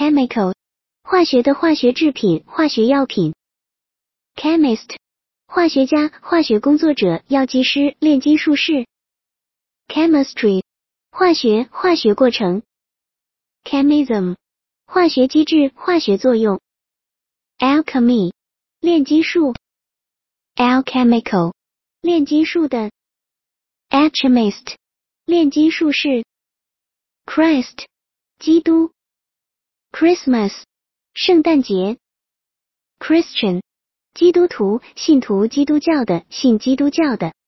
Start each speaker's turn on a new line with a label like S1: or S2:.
S1: chemical， 化学的化学制品、化学药品。chemist， 化学家、化学工作者、药剂师、炼金术士。chemistry， 化学、化学过程。chemism， 化学机制、化学作用。alchemy， 炼金术。alchemical， 炼金术的。alchemist， 炼金术士。Christ， 基督。Christmas， 圣诞节。Christian， 基督徒、信徒基督教的、信基督教的。